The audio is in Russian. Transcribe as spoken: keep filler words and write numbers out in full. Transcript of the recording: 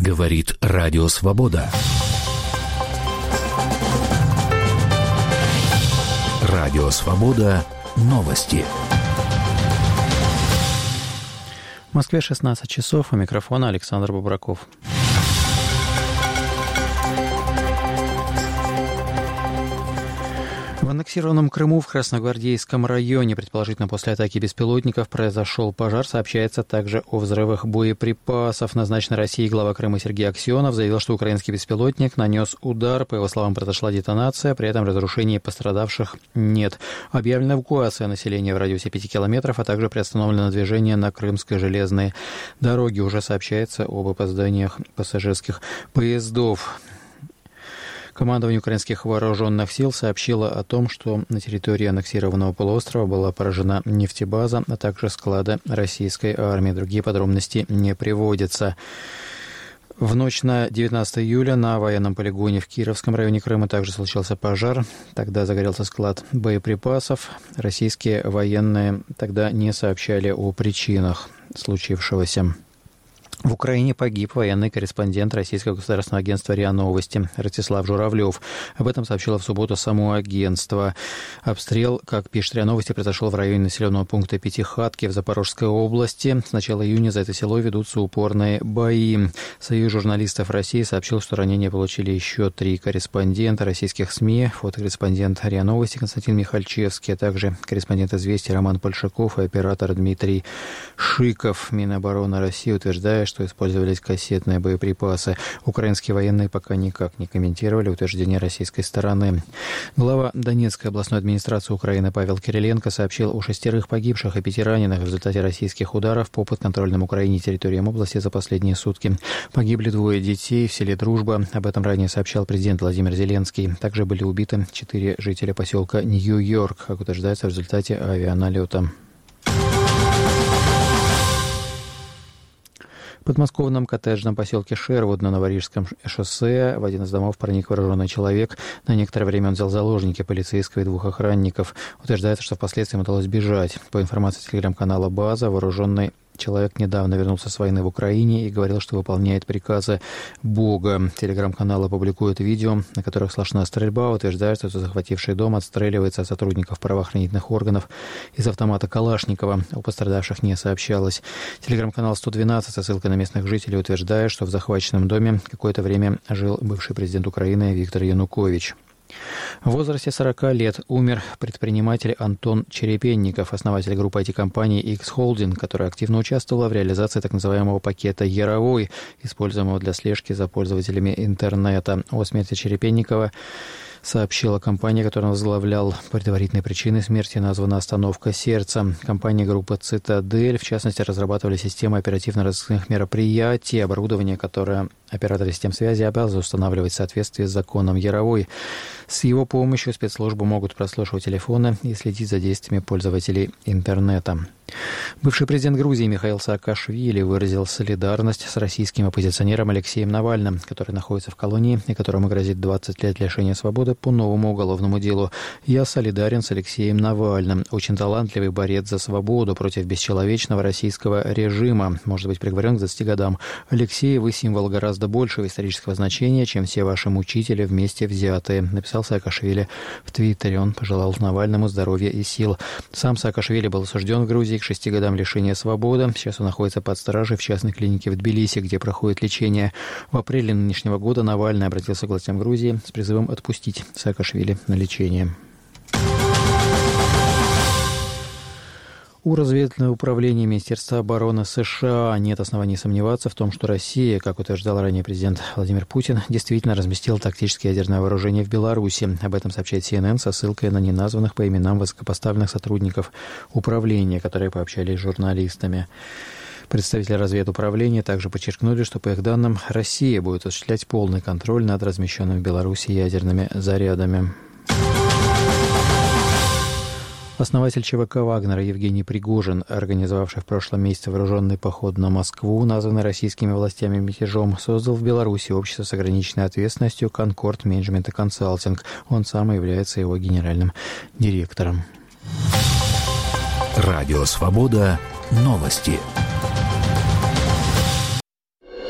Говорит Радио Свобода. Радио Свобода. Новости. В Москве шестнадцать часов, у микрофона Александр Бубраков. В аннексированном Крыму в Красногвардейском районе, предположительно после атаки беспилотников, произошел пожар. Сообщается также о взрывах боеприпасов. Назначенный Россией глава Крыма Сергей Аксенов заявил, что украинский беспилотник нанес удар. По его словам, произошла детонация, при этом разрушений пострадавших нет. Объявлена эвакуация населения в радиусе пяти километров, а также приостановлено движение на Крымской железной дороге. Уже сообщается об опозданиях пассажирских поездов. Командование украинских вооруженных сил сообщило о том, что на территории аннексированного полуострова была поражена нефтебаза, а также склады российской армии. Другие подробности не приводятся. В ночь на девятнадцатое июля на военном полигоне в Кировском районе Крыма также случился пожар. Тогда загорелся склад боеприпасов. Российские военные тогда не сообщали о причинах случившегося. В Украине погиб военный корреспондент Российского государственного агентства РИА Новости Ростислав Журавлев. Об этом сообщило в субботу само агентство. Обстрел, как пишет РИА Новости, произошел в районе населенного пункта Пятихатки в Запорожской области. С начала июня за это село ведутся упорные бои. Союз журналистов России сообщил, что ранения получили еще три корреспондента российских СМИ. Фотокорреспондент РИА Новости Константин Михальчевский, а также корреспондент «Известий» Роман Польшаков и оператор Дмитрий Шиков. Минобороны России утверждает, что использовались кассетные боеприпасы. Украинские военные пока никак не комментировали утверждение российской стороны. Глава Донецкой областной администрации Украины Павел Кириленко сообщил о шестерых погибших и пяти раненых в результате российских ударов по подконтрольным Украине территориям области за последние сутки. Погибли двое детей в селе Дружба. Об этом ранее сообщал президент Владимир Зеленский. Также были убиты четыре жителя поселка Нью-Йорк, как утверждается в результате авианалета. В подмосковном коттеджном поселке Шервуд на Новорижском шоссе в один из домов проник вооруженный человек. На некоторое время он взял заложники полицейского и двух охранников. Утверждается, что впоследствии ему удалось бежать. По информации телеграм-канала «База», вооруженный человек недавно вернулся с войны в Украине и говорил, что выполняет приказы Бога. Телеграм-каналы публикуют видео, на которых слышна стрельба. Утверждается, что захвативший дом отстреливается от сотрудников правоохранительных органов из автомата Калашникова. О пострадавших не сообщалось. Телеграм-канал сто двенадцать со ссылкой на местных жителей утверждает, что в захваченном доме какое-то время жил бывший президент Украины Виктор Янукович. В возрасте сорока лет умер предприниматель Антон Черепенников, основатель группы ай ти-компании X-Holding, которая активно участвовала в реализации так называемого пакета Яровой, используемого для слежки за пользователями интернета. О смерти Черепенникова сообщила компания, которую он возглавлял. Предварительной причиной смерти названа остановка сердца. Компания группы «Цитадель», в частности, разрабатывали системы оперативно-розыскных мероприятий, оборудование, которое операторы систем связи обязаны устанавливать в соответствии с законом Яровой. С его помощью спецслужбы могут прослушивать телефоны и следить за действиями пользователей интернета. Бывший президент Грузии Михаил Саакашвили выразил солидарность с российским оппозиционером Алексеем Навальным, который находится в колонии и которому грозит двадцать лет лишения свободы по новому уголовному делу. «Я солидарен с Алексеем Навальным. Очень талантливый борец за свободу против бесчеловечного российского режима. Может быть приговорен к двадцати годам. Алексей, вы символ гораздо большего исторического значения, чем все ваши мучители вместе взятые», написал Саакашвили в Твиттере. Он пожелал Навальному здоровья и сил. Сам Саакашвили был осужден в Грузии к шести годам лишения свободы. Сейчас он находится под стражей в частной клинике в Тбилиси, где проходит лечение. В апреле нынешнего года Навальный обратился к властям Грузии с призывом отпустить Саакашвили на лечение. У разведывательного управления Министерства обороны США нет оснований сомневаться в том, что Россия, как утверждал ранее президент Владимир Путин, действительно разместила тактическое ядерное вооружение в Беларуси. Об этом сообщает си эн эн со ссылкой на неназванных по именам высокопоставленных сотрудников управления, которые пообщались с журналистами. Представители разведуправления также подчеркнули, что, по их данным, Россия будет осуществлять полный контроль над размещенными в Беларуси ядерными зарядами. Основатель ЧВК «Вагнера» Евгений Пригожин, организовавший в прошлом месяце вооруженный поход на Москву, названный российскими властями мятежом, создал в Беларуси общество с ограниченной ответственностью «Конкорд Менеджмент и Консалтинг». Он сам является его генеральным директором. Радио «Свобода». Новости.